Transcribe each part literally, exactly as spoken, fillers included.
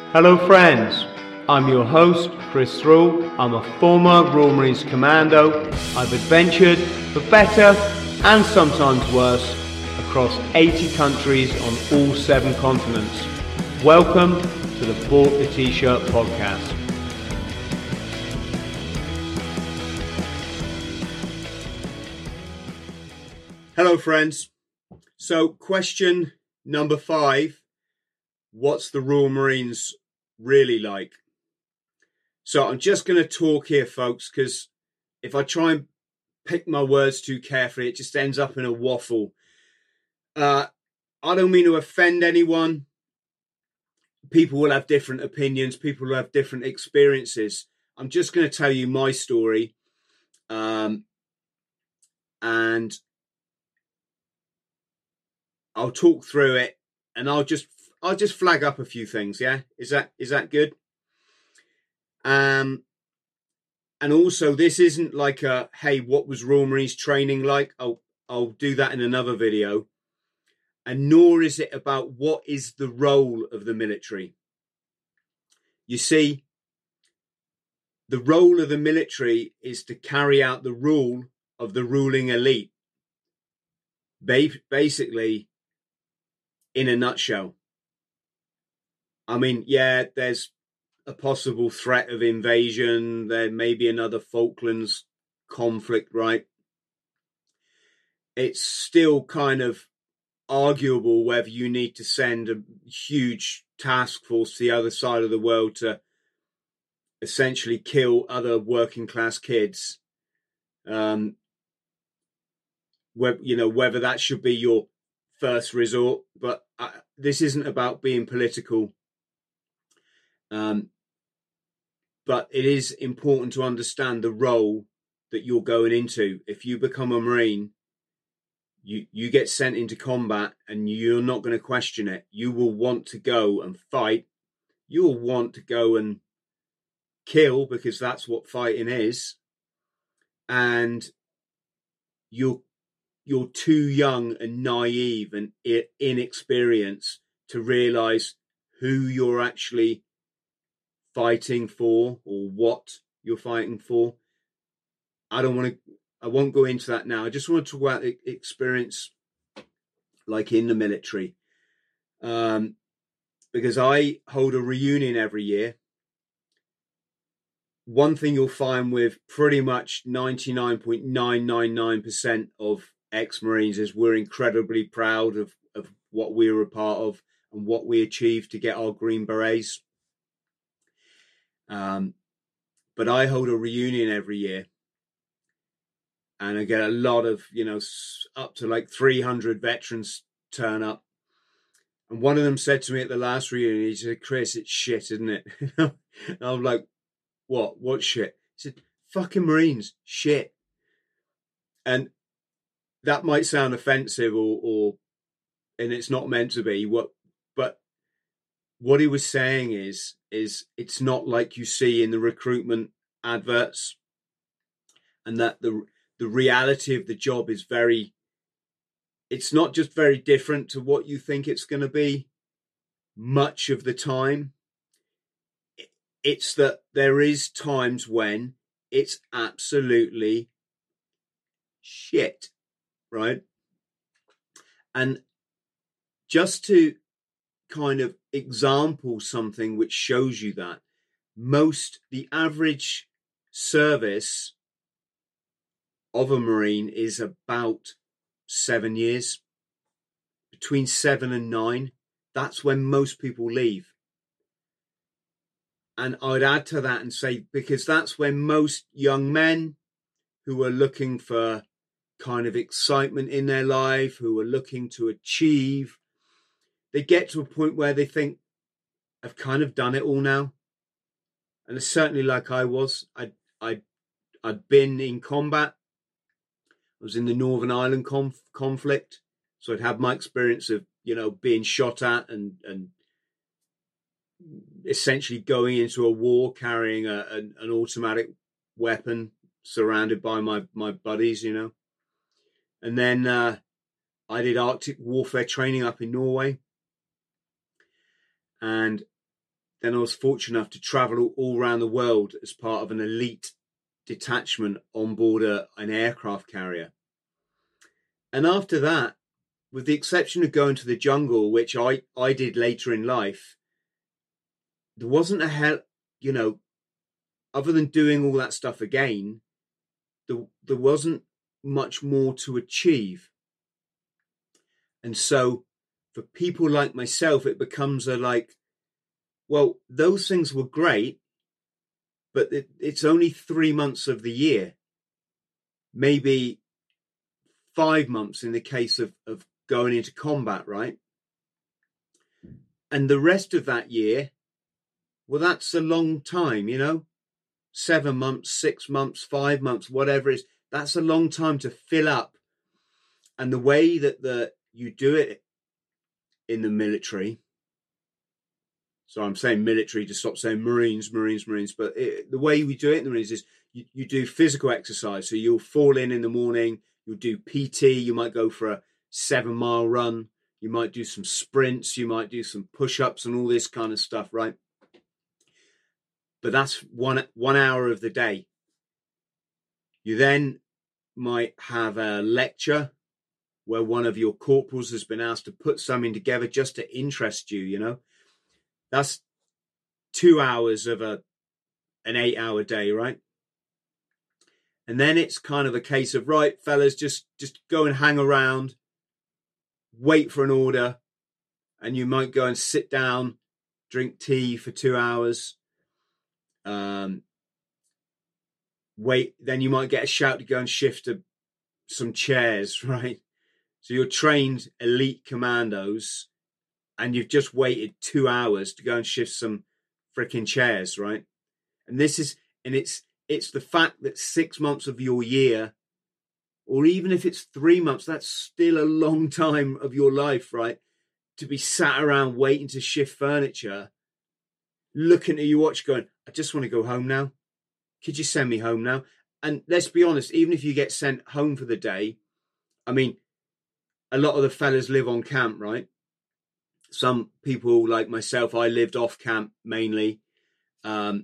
Hello friends, I'm your host Chris Thrall. I'm a former Royal Marines Commando. I've adventured for better and sometimes worse across eighty countries on all seven continents. Welcome to the Bought the T-Shirt podcast. Hello friends. So question number five, what's the Royal Marines really like? So I'm just going to talk here, folks, because if I try and pick my words too carefully, it just ends up in a waffle. Uh, I don't mean to offend anyone. People will have different opinions. People will have different experiences. I'm just going to tell you my story. Um, and I'll talk through it, and I'll just I'll just flag up a few things. Yeah, is that is that good? Um, and also this isn't like a hey, what was Royal Marines training like? I'll I'll do that in another video. And nor is it about what is the role of the military. You see, the role of the military is to carry out the rule of the ruling elite. Basically, in a nutshell. I mean, yeah, there's a possible threat of invasion. There may be another Falklands conflict, right? It's still kind of arguable whether you need to send a huge task force to the other side of the world to essentially kill other working class kids. Um, whether, you know, whether that should be your first resort, but I, this isn't about being political. Um, but it is important to understand the role that you're going into. If you become a Marine, you, you get sent into combat and you're not going to question it. You will want to go and fight. You will want to go and kill, because that's what fighting is. And you're, you're too young and naive and inexperienced to realize who you're actually fighting for or what you're fighting for. I don't want to, I won't go into that now. I just want to talk about the experience like in the military. Um, because I hold a reunion every year. One thing you'll find with pretty much ninety-nine point nine nine nine percent of ex-Marines is we're incredibly proud of, of what we were a part of and what we achieved to get our Green Berets. Um, but I hold a reunion every year. And I get a lot of, you know, up to like three hundred veterans turn up. And one of them said to me at the last reunion, he said, Chris, it's shit, isn't it? And I'm like, what? What shit? He said, fucking Marines, shit. And that might sound offensive or, or and it's not meant to be. What, but what he was saying is, is it's not like you see in the recruitment adverts, and that the the reality of the job is very, it's not just very different to what you think it's going to be much of the time. It's that there is times when it's absolutely shit, right? And just to kind of example something which shows you that, most, the average service of a Marine is about seven years, between seven and nine. That's when most people leave. And I'd add to that and say, because that's when most young men who are looking for kind of excitement in their life, who are looking to achieve, they get to a point where they think, I've kind of done it all now. And it's certainly like I was. I, I, I'd been in combat. I was in the Northern Ireland conf- conflict. So I'd had my experience of, you know, being shot at and, and essentially going into a war carrying a, an, an automatic weapon, surrounded by my, my buddies, you know. And then uh, I did Arctic warfare training up in Norway. And then I was fortunate enough to travel all, all around the world as part of an elite detachment on board a, an aircraft carrier. And after that, with the exception of going to the jungle, which I, I did later in life, there wasn't a hell, you know, other than doing all that stuff again, there, there wasn't much more to achieve. And so for people like myself, it becomes a like, well, those things were great, but it, it's only three months of the year, maybe five months in the case of, of going into combat, right? And the rest of that year, well, that's a long time, you know, seven months, six months, five months, whatever it is. That's a long time to fill up. And the way that the you do it in the military, so I'm saying military to stop saying Marines, Marines, Marines, but it, the way we do it in the Marines is you, you do physical exercise. So you'll fall in in the morning, you'll do P T, you might go for a seven mile run, you might do some sprints, you might do some push-ups and all this kind of stuff, right? But that's one one hour of the day. You then might have a lecture where one of your corporals has been asked to put something together just to interest you, you know. That's two hours of a an eight-hour day, right? And then it's kind of a case of, right, fellas, just, just go and hang around, wait for an order, and you might go and sit down, drink tea for two hours. Um, wait, then you might get a shout to go and shift to some chairs, right? So you're trained elite commandos and you've just waited two hours to go and shift some freaking chairs, right? And this is, and it's, it's the fact that six months of your year, or even if it's three months, that's still a long time of your life, right? To be sat around waiting to shift furniture, looking at your watch going, I just want to go home now. Could you send me home now? And let's be honest, even if you get sent home for the day, I mean, a lot of the fellas live on camp, right? Some people like myself, I lived off camp mainly. Um,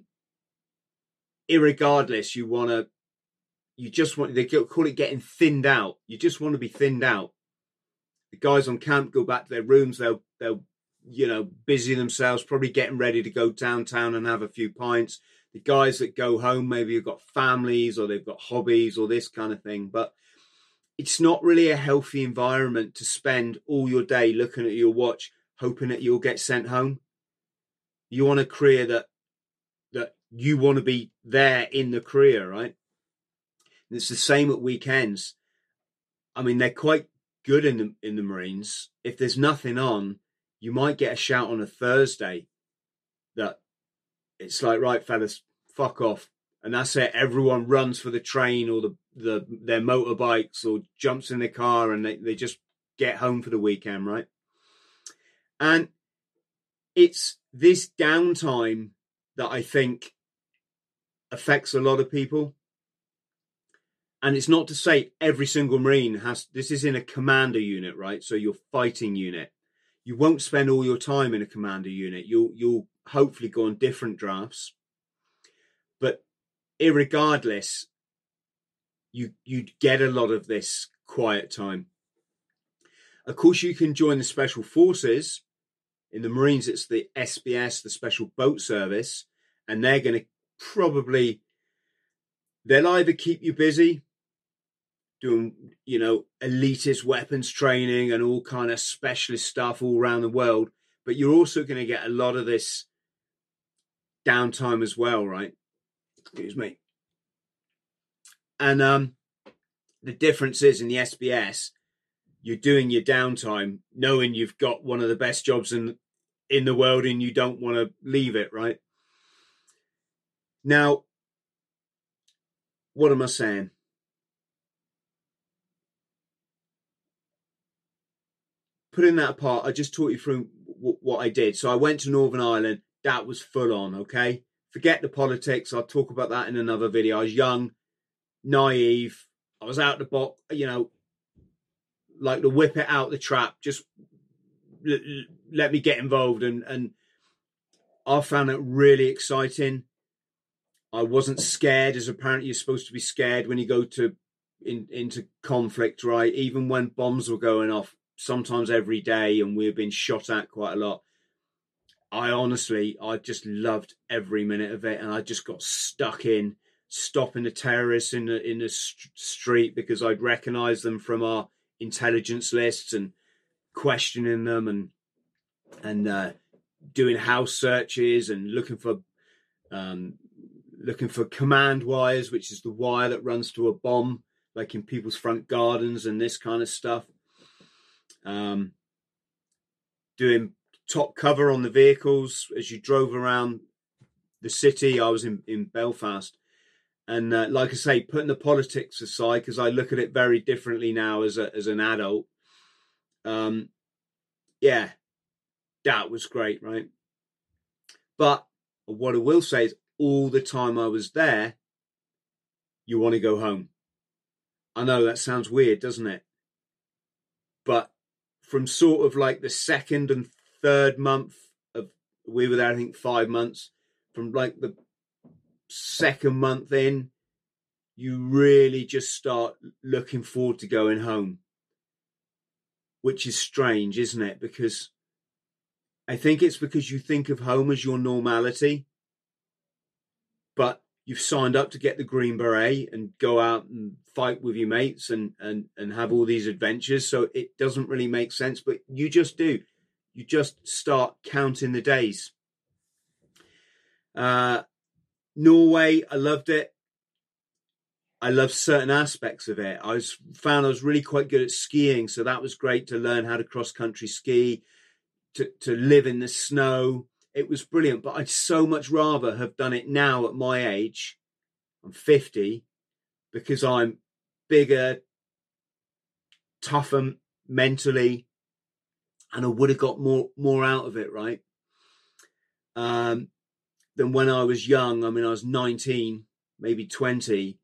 irregardless, you want to, you just want, they call it getting thinned out. You just want to be thinned out. The guys on camp go back to their rooms. They'll, they'll, you know, busy themselves, probably getting ready to go downtown and have a few pints. The guys that go home, maybe have got families or they've got hobbies or this kind of thing. But it's not really a healthy environment to spend all your day looking at your watch, hoping that you'll get sent home. You want a career that that you want to be there in the career, right? And it's the same at weekends. I mean, they're quite good in the in the Marines. If there's nothing on, you might get a shout on a Thursday that it's like, right, fellas, fuck off. And that's it. Everyone runs for the train or the, the their motorbikes or jumps in their car and they, they just get home for the weekend, right? And it's this downtime that I think affects a lot of people. And it's not to say every single Marine has, this is in a commander unit, right? So your fighting unit. You won't spend all your time in a commander unit. You'll, you'll hopefully go on different drafts. But irregardless, you, you'd get a lot of this quiet time. Of course, you can join the Special Forces. In the Marines, it's the S B S, the Special Boat Service. And they're going to probably, they'll either keep you busy doing, you know, elitist weapons training and all kind of specialist stuff all around the world. But you're also going to get a lot of this downtime as well, right? Excuse me. And um, the difference is in the S B S, you're doing your downtime knowing you've got one of the best jobs in in the world and you don't want to leave it, right? Now, what am I saying? Putting that apart, I just taught you through w- what I did. So I went to Northern Ireland. That was full on, okay? Forget the politics. I'll talk about that in another video. I was young, naive. I was out the box, you know, like to whip it out the trap. Just l- l- let me get involved. And, and I found it really exciting. I wasn't scared, as apparently you're supposed to be scared when you go to in, into conflict, right? Even when bombs were going off, sometimes every day, and we were being shot at quite a lot. I honestly, I just loved every minute of it, and I just got stuck in stopping the terrorists in the in the st- street because I'd recognise them from our intelligence lists and questioning them and and uh, doing house searches and looking for um, looking for command wires, which is the wire that runs to a bomb, like in people's front gardens and this kind of stuff. Um, doing top cover on the vehicles as you drove around the city. I was in, in Belfast. And uh, like I say, putting the politics aside, because I look at it very differently now as a, as an adult. Um, yeah, that was great, right? But what I will say is all the time I was there, you want to go home. I know that sounds weird, doesn't it? But from sort of like the second and third month of, we were there, I think five months, from like the second month in, you really just start looking forward to going home, which is strange, isn't it? Because I think it's because you think of home as your normality, but you've signed up to get the Green Beret and go out and fight with your mates and, and, and have all these adventures. So it doesn't really make sense, but you just do. You just start counting the days. Uh, Norway, I loved it. I loved certain aspects of it. I was, found I was really quite good at skiing, so that was great to learn how to cross-country ski, to, to live in the snow. It was brilliant, but I'd so much rather have done it now at my age. I'm fifty, because I'm bigger, tougher mentally, and I would have got more more out of it, right? Um, than when I was young. I mean, I was nineteen, maybe twenty,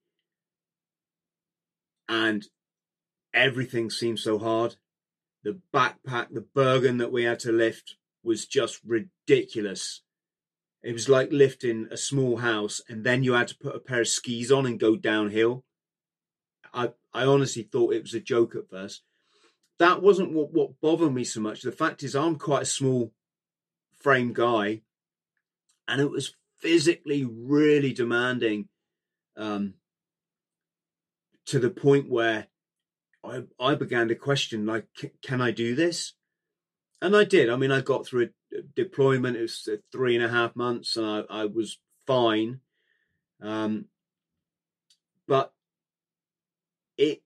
and everything seemed so hard. The backpack, the Bergen that we had to lift was just ridiculous. It was like lifting a small house, and then you had to put a pair of skis on and go downhill. I, I honestly thought it was a joke at first. That wasn't what, what bothered me so much. The fact is, I'm quite a small frame guy, and it was physically really demanding, um, to the point where I, I began to question, like, can I do this? And I did. I mean, I got through a deployment. It was three and a half months, and I, I was fine. Um, but it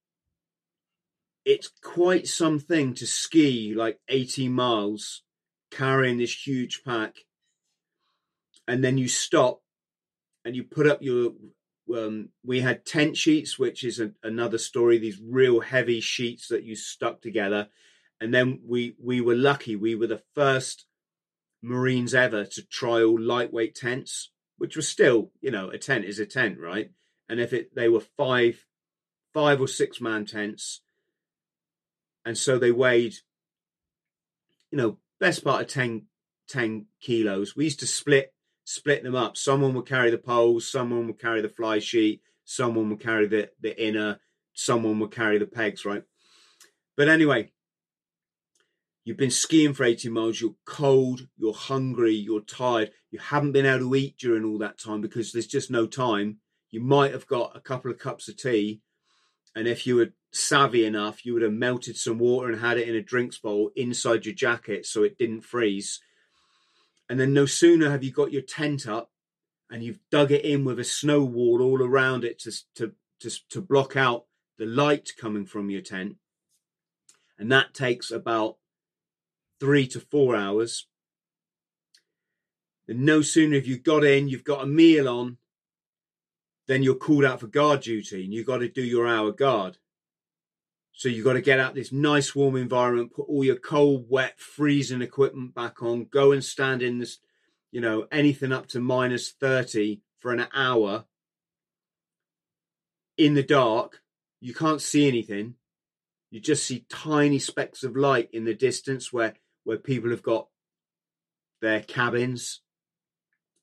it's quite something to ski like eighty miles, carrying this huge pack, and then you stop and you put up your. Um, we had tent sheets, which is a, another story. These real heavy sheets that you stuck together, and then we we were lucky. We were the first Marines ever to trial lightweight tents, which was still, you know, a tent is a tent, right? And if it they were five five or six man tents, and so they weighed, you know, best part of ten, ten kilos. We used to split split them up. Someone would carry the poles, someone would carry the fly sheet, someone would carry the, the inner, someone would carry the pegs, right? But anyway, you've been skiing for eighteen miles, you're cold, you're hungry, you're tired. You haven't been able to eat during all that time because there's just no time. You might have got a couple of cups of tea, and if you were savvy enough, you would have melted some water and had it in a drinks bowl inside your jacket so it didn't freeze. And then no sooner have you got your tent up and you've dug it in with a snow wall all around it to, to, to, to block out the light coming from your tent. And that takes about three to four hours. And no sooner have you got in, you've got a meal on, then you're called out for guard duty and you've got to do your hour guard. So you've got to get out this nice warm environment, put all your cold, wet, freezing equipment back on, go and stand in this, you know, anything up to minus thirty for an hour in the dark. You can't see anything. You just see tiny specks of light in the distance where, where people have got their cabins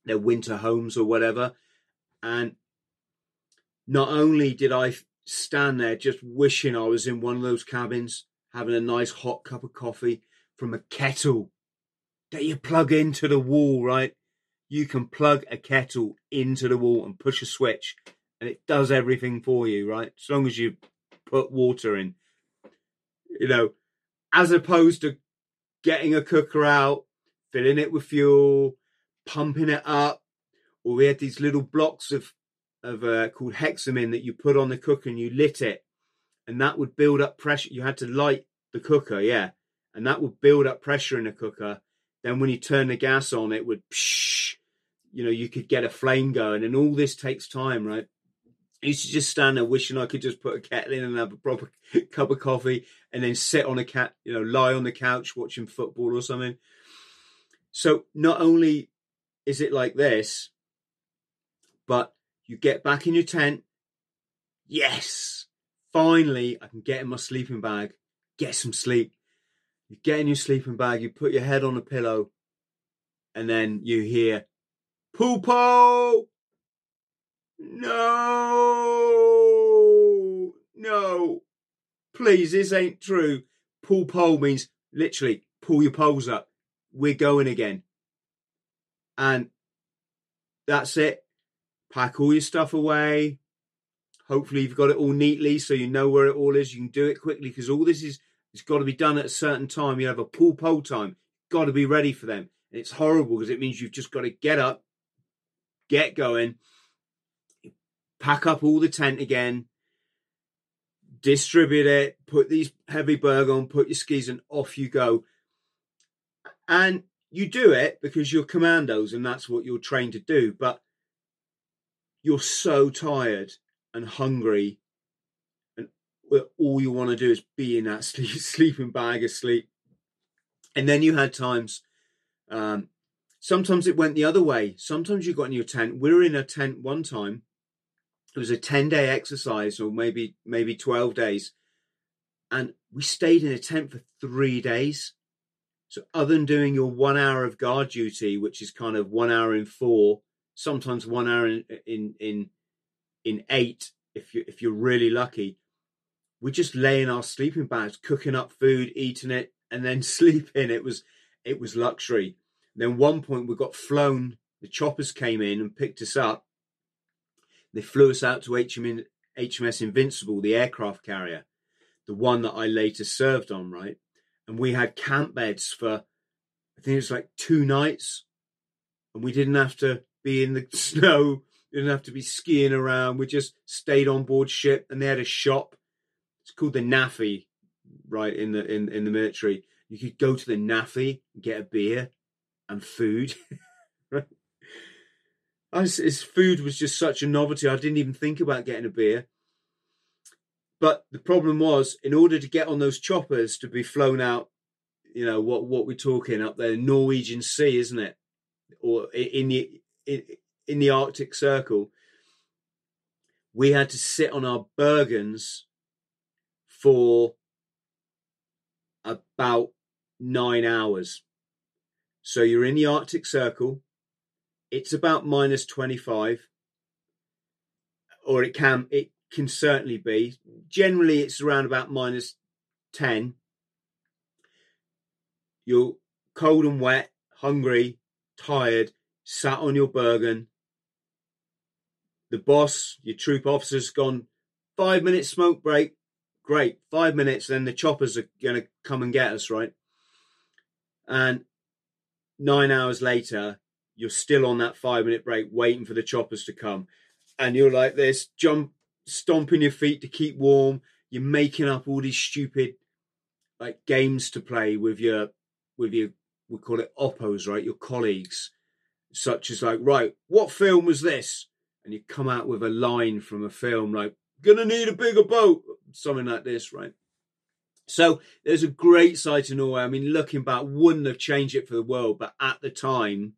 their winter homes or whatever. And not only did I stand there just wishing I was in one of those cabins, having a nice hot cup of coffee from a kettle that you plug into the wall, right? You can plug a kettle into the wall and push a switch and it does everything for you, right? As long as you put water in, you know, as opposed to getting a cooker out, filling it with fuel, pumping it up, or we had these little blocks of, of uh, called hexamin that you put on the cooker and you lit it and that would build up pressure. You had to light the cooker, yeah, and that would build up pressure in the cooker. Then when you turn the gas on, it would, psh, you know, you could get a flame going, and all this takes time, right? I used to just stand there wishing I could just put a kettle in and have a proper cup of coffee and then sit on a cat, you know, lie on the couch watching football or something. So not only is it like this, but you get back in your tent. Yes, finally, I can get in my sleeping bag, get some sleep. You get in your sleeping bag, you put your head on a pillow, and then you hear, "Poo-po! No! No! Please, this ain't true." Pull-po means literally pull your poles up. We're going again. And that's it. Pack all your stuff away. Hopefully you've got it all neatly so you know where it all is. You can do it quickly because all this is it's got to be done at a certain time. You have a pull-po time. Got to be ready for them. And it's horrible because it means you've just got to get up, get going, pack up all the tent again, distribute it, put these heavy berg on, put your skis, and off you go. And you do it because you're commandos and that's what you're trained to do. But you're so tired and hungry, and all you want to do is be in that sleep, sleeping bag asleep. And then you had times, um, sometimes it went the other way. Sometimes you got in your tent. We were in a tent one time. It was a ten-day exercise, or maybe maybe twelve days. And we stayed in a tent for three days. So other than doing your one hour of guard duty, which is kind of one hour in four, sometimes one hour in in in, in eight, if you if you're really lucky, we just lay in our sleeping bags, cooking up food, eating it, and then sleeping. It was it was luxury. Then one point we got flown. The choppers came in and picked us up. They flew us out to H M S Invincible, the aircraft carrier, the one that I later served on, right? And we had camp beds for, I think it was like two nights. And we didn't have to be in the snow. We didn't have to be skiing around. We just stayed on board ship, and they had a shop. It's called the Naffy, right, in the in, in the military. You could go to the Naffy and get a beer and food. Right? His food was just such a novelty. I didn't even think about getting a beer. But the problem was, in order to get on those choppers to be flown out, you know, what, what we're talking up there, Norwegian Sea, isn't it? Or in the, in, in the Arctic Circle, we had to sit on our Bergens for about nine hours. So you're in the Arctic Circle. It's about minus twenty-five, or it can it can certainly be. Generally, it's around about minus ten. You're cold and wet, hungry, tired, sat on your Bergen. The boss, your troop officer's gone, five minutes smoke break. Great, five minutes, then the choppers are going to come and get us, right? And nine hours later, you're still on that five minute break waiting for the choppers to come. And you're like this, jump, stomping your feet to keep warm. You're making up all these stupid like games to play with your, with your, we call it oppos, right? Your colleagues, such as like, right, what film was this? And you come out with a line from a film like, gonna need a bigger boat, something like this, right? So there's a great site in Norway. I mean, looking back, wouldn't have changed it for the world, but at the time,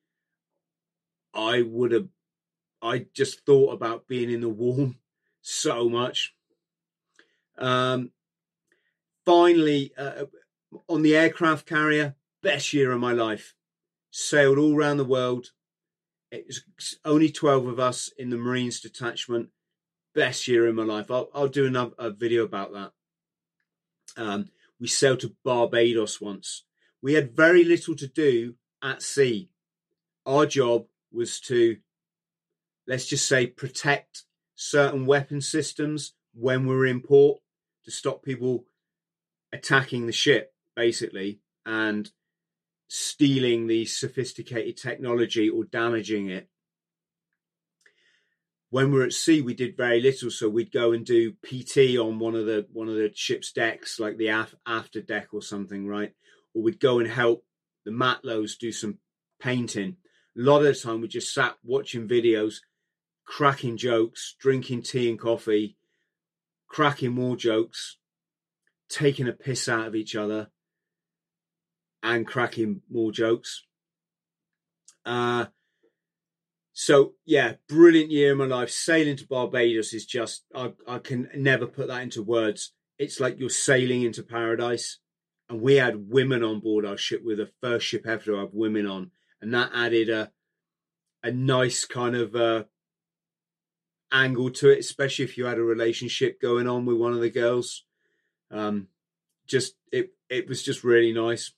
I would have, I just thought about being in the warm so much. Um, finally, uh, on the aircraft carrier, best year of my life. Sailed all around the world. It was only twelve of us in the Marines detachment. Best year in my life. I'll, I'll do another a video about that. Um, we sailed to Barbados once. We had very little to do at sea. Our job was to, let's just say, protect certain weapon systems when we were in port, to stop people attacking the ship, basically, and stealing the sophisticated technology or damaging it. When we were at sea, we did very little, so we'd go and do P T on one of the one of the ship's decks, like the af- after deck or something, right? Or we'd go and help the Matlows do some painting. A lot of the time, we just sat watching videos, cracking jokes, drinking tea and coffee, cracking more jokes, taking a piss out of each other, and cracking more jokes. Uh, so, yeah, brilliant year in my life. Sailing to Barbados is just, I, I can never put that into words. It's like you're sailing into paradise. And we had women on board our ship. We're the first ship ever to have women on. And that added a a nice kind of uh, angle to it, especially if you had a relationship going on with one of the girls. Um, just it it was just really nice.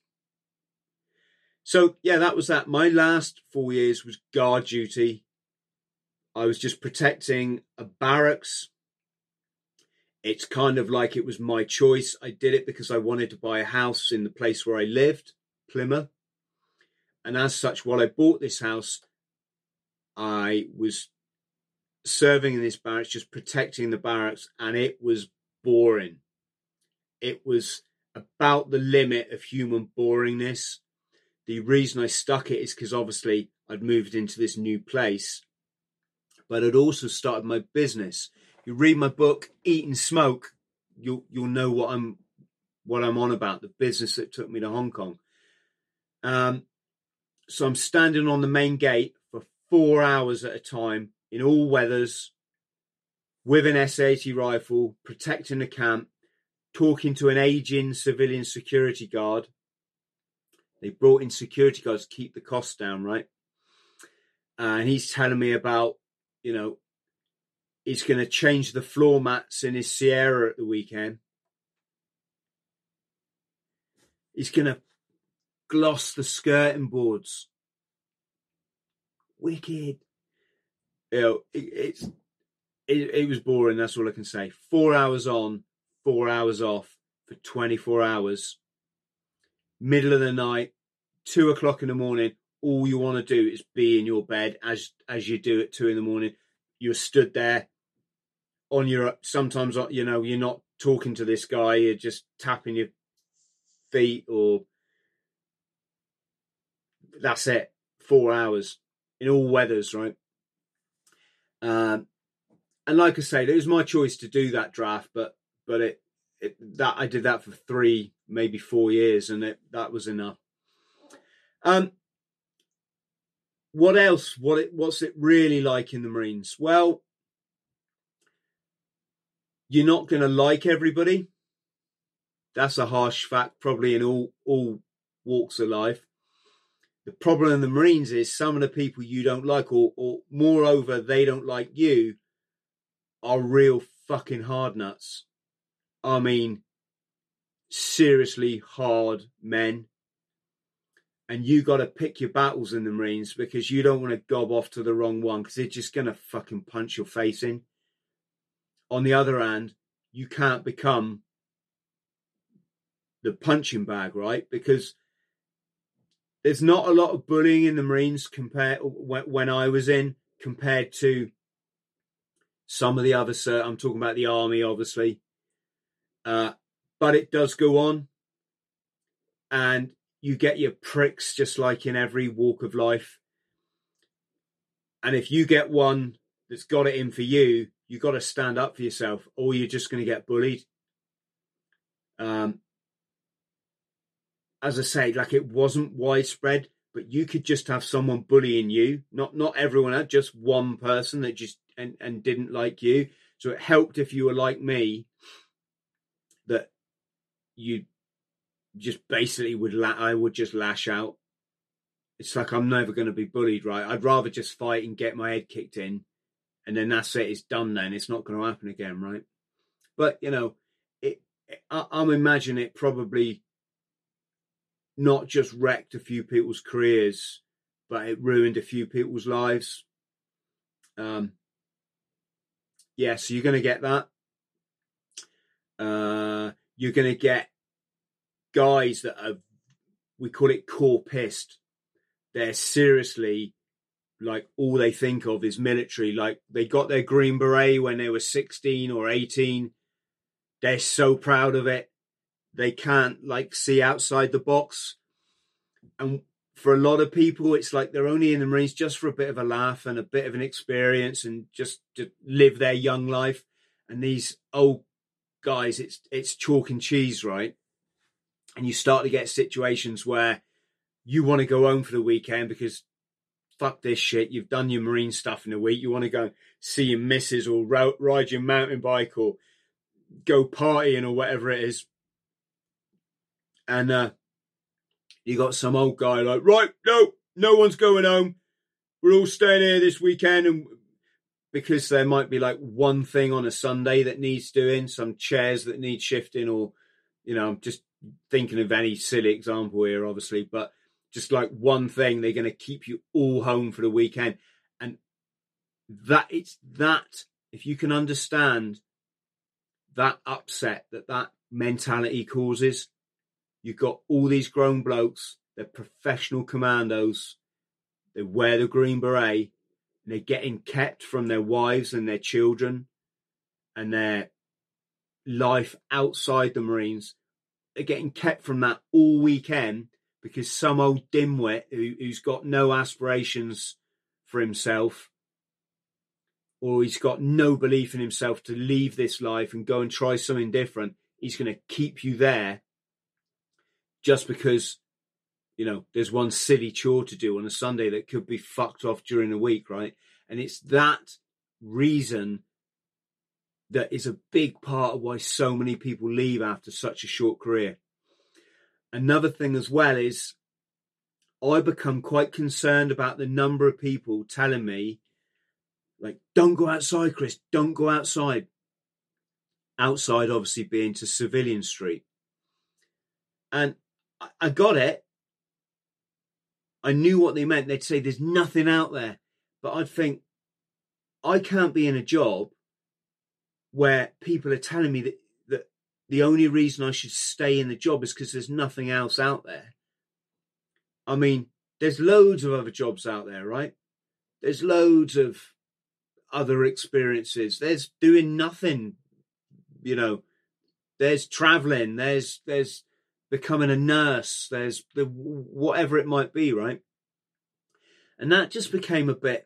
So yeah, that was that. My last four years was guard duty. I was just protecting a barracks. It's kind of like it was my choice. I did it because I wanted to buy a house in the place where I lived, Plymouth. And as such, while I bought this house, I was serving in this barracks, just protecting the barracks, and it was boring. It was about the limit of human boringness. The reason I stuck it is because obviously I'd moved into this new place, but I'd also started my business. You read my book, Eat and Smoke, you'll you'll know what I'm what I'm on about, the business that took me to Hong Kong. Um, so I'm standing on the main gate for four hours at a time in all weathers with an S eighty rifle, protecting the camp, talking to an aging civilian security guard. They brought in security guards to keep the costs down, right? Uh, and he's telling me about, you know, he's going to change the floor mats in his Sierra at the weekend. He's going to gloss the skirting boards. Wicked. You know, it, it's it, it was boring. That's all I can say. Four hours on, four hours off for twenty-four hours. Middle of the night, two o'clock in the morning. All you want to do is be in your bed as as you do at two in the morning. You're stood there on your, sometimes, you know, you're not talking to this guy, you're just tapping your feet, or that's it. Four hours in all weathers, right? Um, and like I said, it was my choice to do that draft, but but it, it that I did that for three, maybe four years, and it that was enough. Um, what else? What it what's it really like in the Marines? Well, you're not going to like everybody. That's a harsh fact, probably in all all walks of life. The problem in the Marines is some of the people you don't like, or, or moreover, they don't like you, are real fucking hard nuts. I mean, seriously hard men. And you got to pick your battles in the Marines, because you don't want to gob off to the wrong one, because they're just going to fucking punch your face in. On the other hand, you can't become the punching bag, right? Because there's not a lot of bullying in the Marines compared when, when I was in, compared to some of the other, I'm talking about the Army, obviously. Uh, but it does go on. And you get your pricks just like in every walk of life. And if you get one that's got it in for you, you got to stand up for yourself, or you're just going to get bullied. Um, as I say, like, it wasn't widespread, but you could just have someone bullying you. Not not everyone had, just one person that just and, and didn't like you. So it helped if you were like me, that you just basically would la- I would just lash out. it's like I'm never going to be bullied, right? I'd rather just fight and get my head kicked in, and then that's it. It's done then. It's not going to happen again, right? But, you know, it, I, I'm imagining it probably not just wrecked a few people's careers, but it ruined a few people's lives. Um, yeah, so you're going to get that. Uh, you're going to get guys that are, we call it core pissed. They're seriously, like, all they think of is military. Like, they got their Green Beret when they were sixteen or eighteen. They're so proud of it. They can't, like, see outside the box. And for a lot of people, it's like they're only in the Marines just for a bit of a laugh and a bit of an experience and just to live their young life. And these old guys, it's it's chalk and cheese, right? And you start to get situations where you want to go home for the weekend because fuck this shit. You've done your Marine stuff in a week. You want to go see your missus or ro- ride your mountain bike or go partying or whatever it is. And uh, you got some old guy like, right, no, no one's going home. We're all staying here this weekend. And because there might be like one thing on a Sunday that needs doing, some chairs that need shifting, or, you know, I'm just thinking of any silly example here, obviously, but just like one thing, they're going to keep you all home for the weekend. And that it's that, if you can understand that upset that that mentality causes, you've got all these grown blokes, they're professional commandos, they wear the Green Beret, and they're getting kept from their wives and their children and their life outside the Marines. They're getting kept from that all weekend because some old dimwit who, who's got no aspirations for himself, or he's got no belief in himself to leave this life and go and try something different, he's going to keep you there just because, you know, there's one silly chore to do on a Sunday that could be fucked off during the week, right? And it's that reason that is a big part of why so many people leave after such a short career. Another thing as well is I become quite concerned about the number of people telling me, like, don't go outside, Chris, don't go outside. Outside, obviously, being to Civilian Street. And I got it. I knew what they meant. They'd say there's nothing out there. But I'd think, I can't be in a job where people are telling me that, that the only reason I should stay in the job is because there's nothing else out there. I mean, there's loads of other jobs out there, right? There's loads of other experiences. There's doing nothing, you know. There's traveling. There's there's becoming a nurse. There's the whatever it might be, right? And that just became a bit,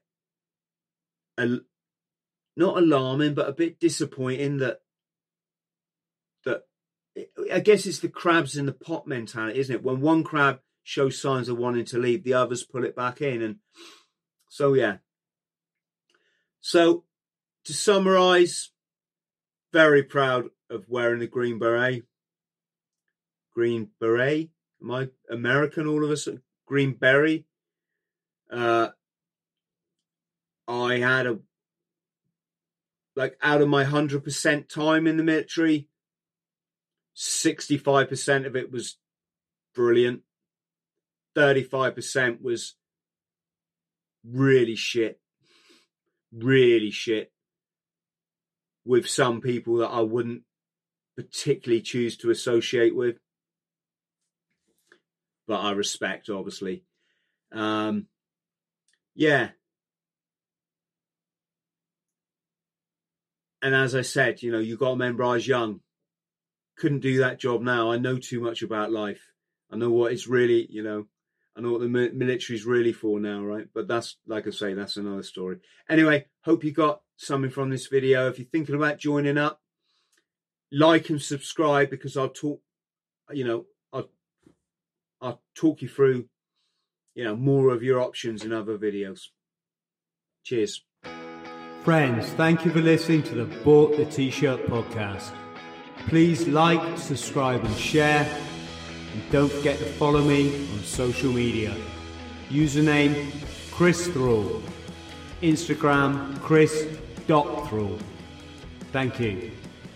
a, not alarming, but a bit disappointing that, that I guess it's the crabs in the pot mentality, isn't it? When one crab shows signs of wanting to leave, the others pull it back in. And so, yeah. So, to summarise, very proud of wearing the Green Beret. Green Beret? Am I American all of a sudden? Green Beret. Uh, I had a, like, out of my one hundred percent time in the military, sixty-five percent of it was brilliant. thirty-five percent was really shit. Really shit. With some people that I wouldn't particularly choose to associate with. But I respect, obviously. Um, yeah. And as I said, you know, you got to remember I was young. Couldn't do that job now. I know too much about life. I know what it's really, you know, I know what the military is really for now, right? But that's, like I say, that's another story. Anyway, hope you got something from this video. If you're thinking about joining up, like and subscribe, because I'll talk, you know, I'll, I'll talk you through, you know, more of your options in other videos. Cheers. Friends, thank you for listening to the Bought the T-Shirt podcast. Please like, subscribe and share. And don't forget to follow me on social media. Username Chris Thrall. Instagram Chris dot Thrall. Thank you.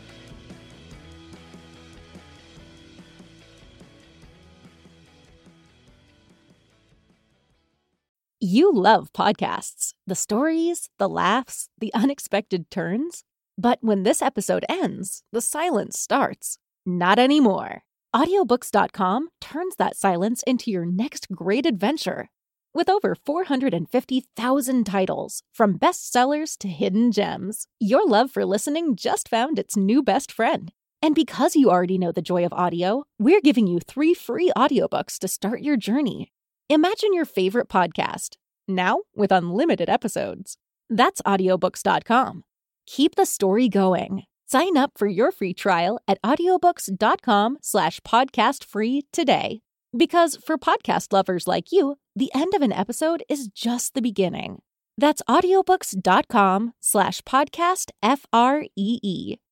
You love podcasts, the stories, the laughs, the unexpected turns. But when this episode ends, the silence starts. Not anymore. Audiobooks dot com turns that silence into your next great adventure. With over four hundred fifty thousand titles, from bestsellers to hidden gems, your love for listening just found its new best friend. And because you already know the joy of audio, we're giving you three free audiobooks to start your journey. Imagine your favorite podcast, now with unlimited episodes. That's audiobooks dot com. Keep the story going. Sign up for your free trial at audiobooks dot com slash podcast free today. Because for podcast lovers like you, the end of an episode is just the beginning. That's audiobooks dot com slash podcast F R E E.